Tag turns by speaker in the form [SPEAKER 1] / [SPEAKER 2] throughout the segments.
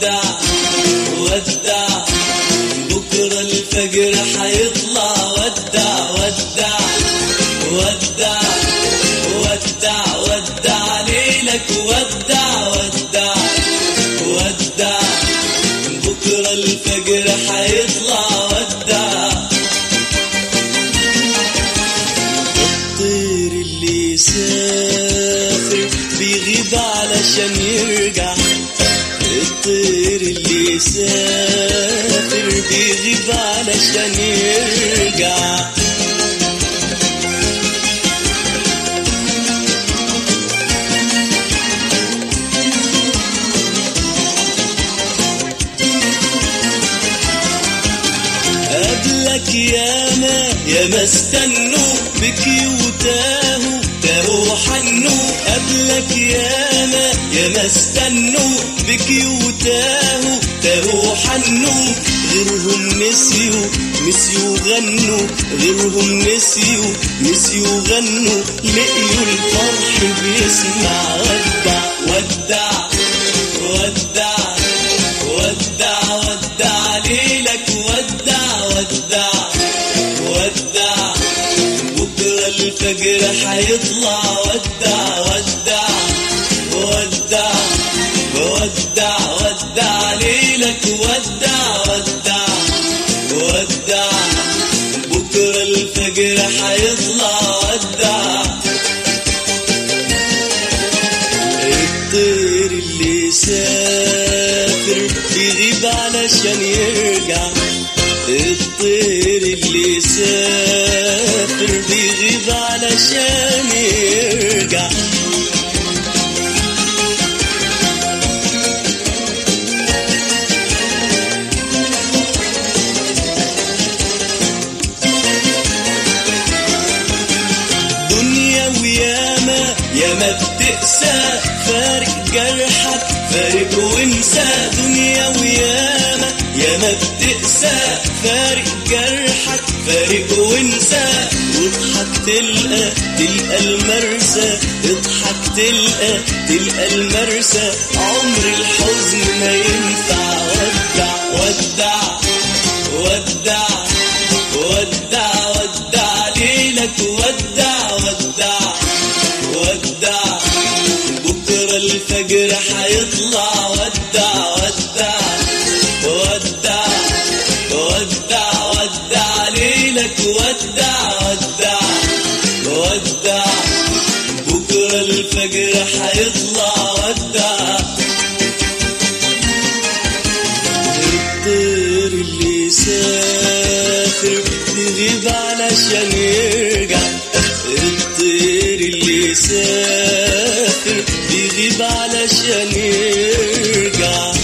[SPEAKER 1] ودع ودع بكرة الفجر حيطلع ودع ودع ودع ودع ودع ليلك ودع ودع ودع بكرة الفجر حيطلع ودع. الطير اللي يسافر بيغيب علشان يرجع، الطير اللي يسافر بيغيب علشان يرجع. قبلك ياما استنوا بكي وتاهوا تاهوا حنوا، قبلك ياما استنوا بكي وتاهوا تاهوا حنوا، غيرهم نسيوا غنوا، غيرهم نسيوا غنوا، لقيوا الفرح بيسمع ودع ودع ودع ودع ودع ليلك ودع ودع ودع بكرة الفجر حيطلع ودع ودع ودع ودع ودع ليلك ودع ودع ودع بكرة الفجر حيطلع ودع. الطير اللي يسافر بيغيب علشان يرجع، الطير اللي يسافر بيغيب علشان يرجع. دنيا وياما بتقسى، فارق جرحك فارق وانسى، دنيا وياما بتقسى، فارق جرحك فارق وانسى، واضحك تلقى المرسى، اضحك تلقى المرسى، عمر الحزن ما ينفع ودع ودع ودع ودع ودع ليلك ودع ودع ودع بكرة الفجر حيطلع ودع ودع ودع ودع ودع ليلك ودع ودع ودع بكرة الفجر حيطلع ودع. الطير اللي يسافر بيغيب علشان يرجع، الطير اللي يسافر بيغيب علشان يرجع.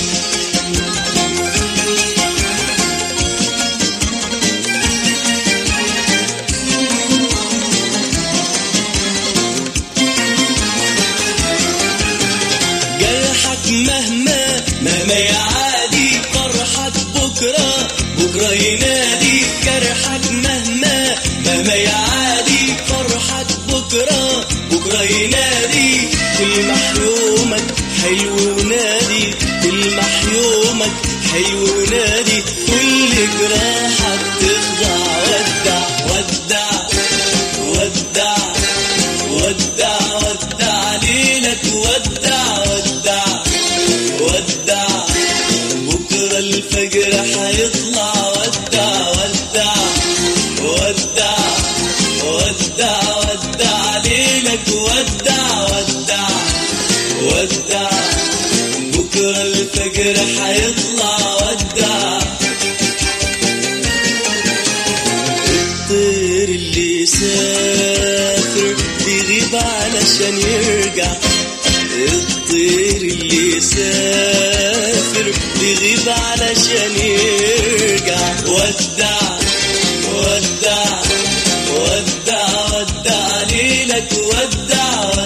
[SPEAKER 1] جرحك مهما يعادي، فرحك بكرة ينادي، جرحك مهما يعادي، فرحك بكرة ينادي، تلمح يومك حلو ونادي، تلمح يومك حلو ونادي، كل جراحك تخضع ودع ودع ودع ودع ودع ليلك ودع ودع ودع بكرة الفجر حيطلع ودع ودع ودع ودع ودع ليلك ودع ودع ودع بكرة الفجر حيطلع ودع. الطير اللي يسافر بيغيب علشان يرجع، الطير اللي يسافر بيغيب علشان يرجع ودع ودع ودع ودع ليلك ودع